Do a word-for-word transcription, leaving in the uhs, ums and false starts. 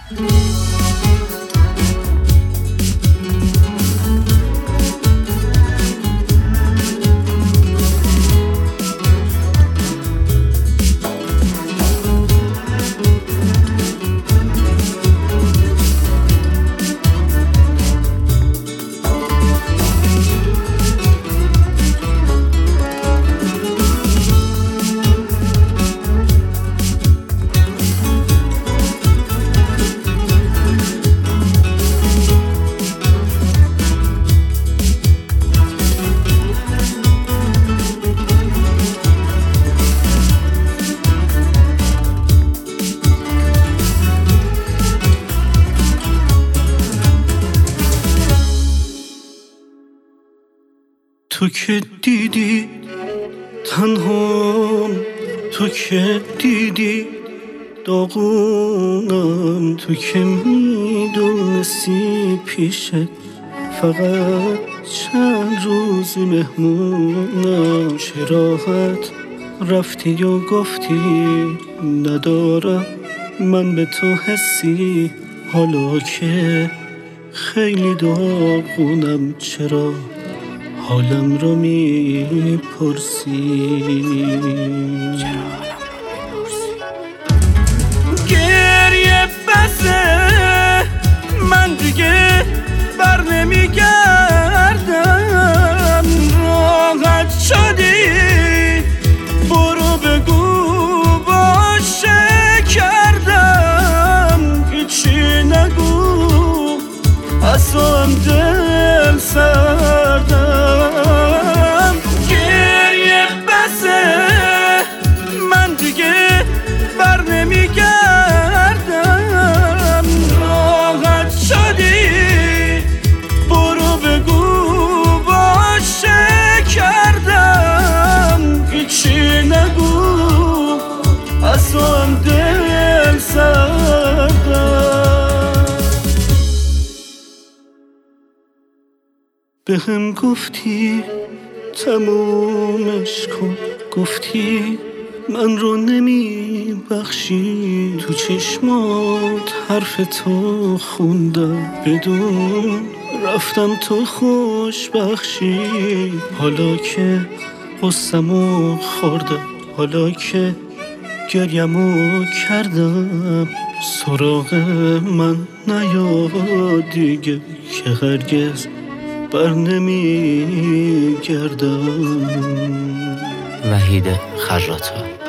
تو که دیدی تنهام، تو که دیدی داغونم، تو که میدونستی پیشت فقط چند روز مهمونم. چه راحت رفتی و گفتی ندارم من به تو حسی، حالا که خیلی داغونم چرا حالم رو میپرسی؟ گریه بسه من دیگه بر نمیگردم، راحت شدی برو بگو باشه کردم، هیچی نگو اصلا دل سردم. گریه بسه من دیگه بر نمیگردم، راحت شدی برو بگو باشه کردم، هیچی نگو اصلا دل سردم. به هم گفتی تمومش کن، گفتی من رو نمی بخشی، تو چشمات حرف تو خوندم بدون رفتم تو خوش بخشی. حالا که قصمو خوردم، حالا که گریمو کردم، سراغ من نیا دیگه که هرگز بر نمی گردم. وحید خراتا.